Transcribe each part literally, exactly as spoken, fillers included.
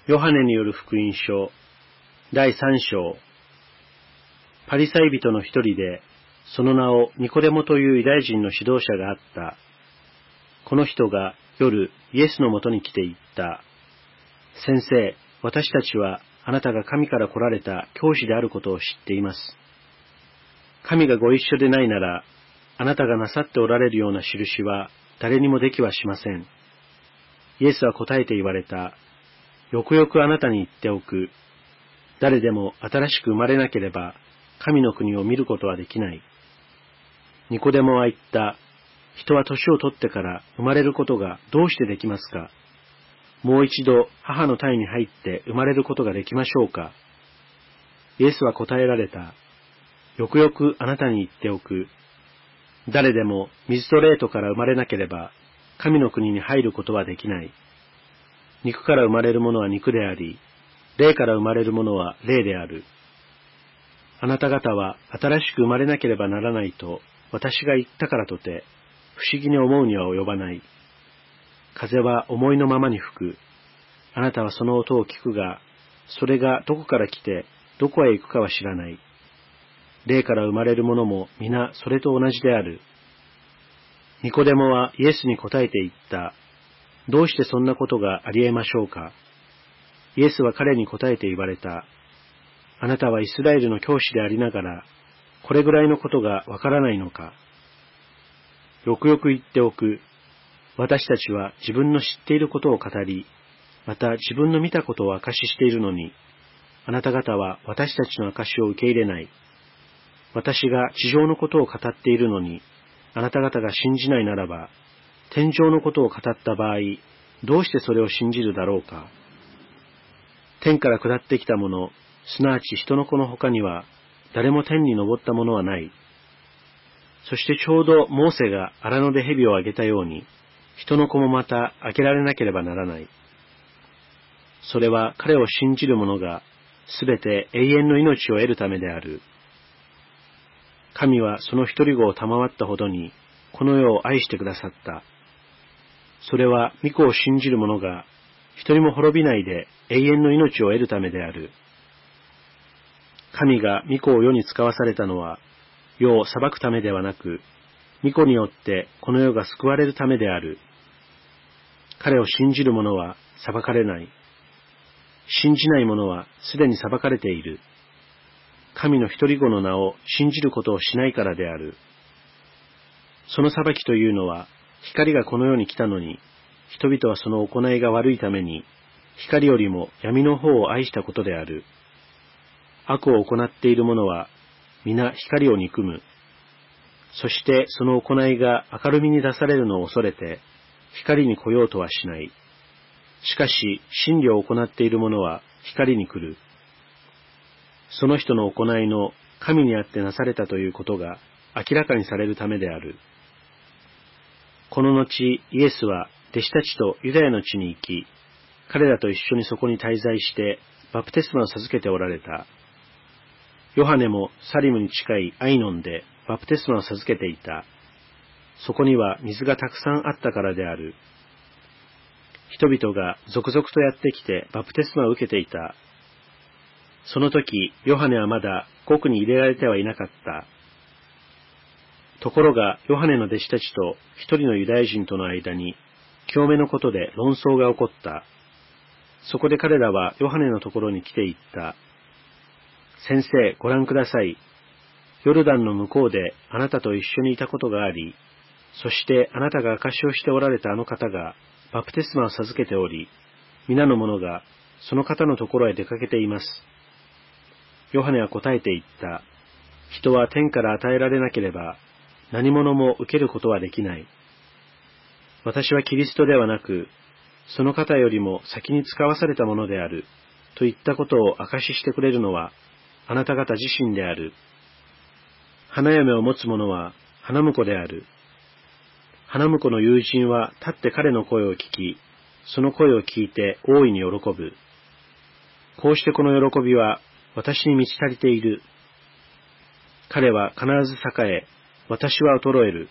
ヨハネによる福音書だいさん章。パリサイ人の一人で、その名をニコデモというユダヤ人の指導者があった。この人が夜イエスのもとに来て言った。先生、私たちはあなたが神から来られた教師であることを知っています。神がご一緒でないなら、あなたがなさっておられるような印は誰にもできはしません。イエスは答えて言われた。よくよくあなたに言っておく。誰でも新しく生まれなければ、神の国を見ることはできない。ニコデモは言った。人は年を取ってから生まれることがどうしてできますか？もう一度母の胎に入って生まれることができましょうか？イエスは答えられた。よくよくあなたに言っておく。誰でも水と霊とから生まれなければ、神の国に入ることはできない。肉から生まれるものは肉であり、霊から生まれるものは霊である。あなた方は新しく生まれなければならないと私が言ったからとて、不思議に思うには及ばない。風は思いのままに吹く。あなたはその音を聞くが、それがどこから来てどこへ行くかは知らない。霊から生まれるものも皆それと同じである。ニコデモはイエスに答えて言った。どうしてそんなことがあり得ましょうか？イエスは彼に答えて言われた。あなたはイスラエルの教師でありながら、これぐらいのことがわからないのか？よくよく言っておく。私たちは自分の知っていることを語り、また自分の見たことを証ししているのに、あなた方は私たちの証しを受け入れない。私が地上のことを語っているのに、あなた方が信じないならば、天上のことを語った場合、どうしてそれを信じるだろうか。天から下ってきたもの、すなわち人の子の他には、誰も天に昇ったものはない。そしてちょうどモーセが荒野で蛇をあげたように、人の子もまたあげられなければならない。それは彼を信じる者が、すべて永遠の命を得るためである。神はその一人子を賜ったほどに、この世を愛してくださった。それは御子を信じる者が一人も滅びないで永遠の命を得るためである。神が御子を世に使わされたのは世を裁くためではなく、御子によってこの世が救われるためである。彼を信じる者は裁かれない。信じない者はすでに裁かれている。神の一人子の名を信じることをしないからである。その裁きというのは、光がこの世に来たのに、人々はその行いが悪いために、光よりも闇の方を愛したことである。悪を行っている者は、皆光を憎む。そしてその行いが明るみに出されるのを恐れて、光に来ようとはしない。しかし、真理を行っている者は光に来る。その人の行いの神にあってなされたということが明らかにされるためである。この後、イエスは弟子たちとユダヤの地に行き、彼らと一緒にそこに滞在してバプテスマを授けておられた。ヨハネもサリムに近いアイノンでバプテスマを授けていた。そこには水がたくさんあったからである。人々が続々とやってきてバプテスマを受けていた。その時、ヨハネはまだ獄に入れられてはいなかった。ところが、ヨハネの弟子たちと一人のユダヤ人との間に、清めのことで論争が起こった。そこで彼らはヨハネのところに来て言った。先生、ご覧ください。ヨルダンの向こうであなたと一緒にいたことがあり、そしてあなたが証しをしておられたあの方がバプテスマを授けており、皆の者がその方のところへ出かけています。ヨハネは答えて言った。人は天から与えられなければ、何者も受けることはできない。私はキリストではなく、その方よりも先に使わされたものである、といったことを証ししてくれるのは、あなた方自身である。花嫁を持つ者は花婿である。花婿の友人は立って彼の声を聞き、その声を聞いて大いに喜ぶ。こうしてこの喜びは私に満ち足りている。彼は必ず栄え、私は衰える。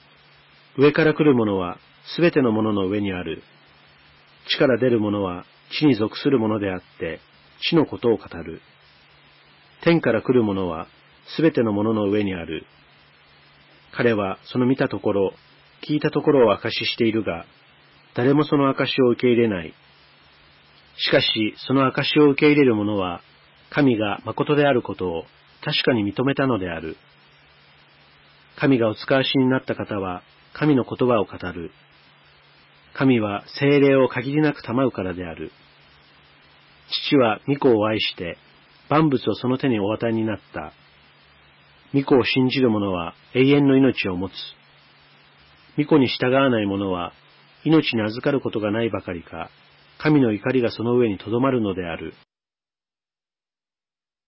上から来るものはすべてのものの上にある。地から出るものは地に属するものであって、地のことを語る。天から来るものは、すべてのものの上にある。彼はその見たところ、聞いたところを証ししているが、誰もその証しを受け入れない。しかし、その証しを受け入れる者は、神が誠であることを確かに認めたのである。神がお使わしになった方は、神の言葉を語る。神は聖霊を限りなく賜うからである。父は御子を愛して、万物をその手にお与えになった。御子を信じる者は永遠の命を持つ。御子に従わない者は、命に預かることがないばかりか、神の怒りがその上にとどまるのである。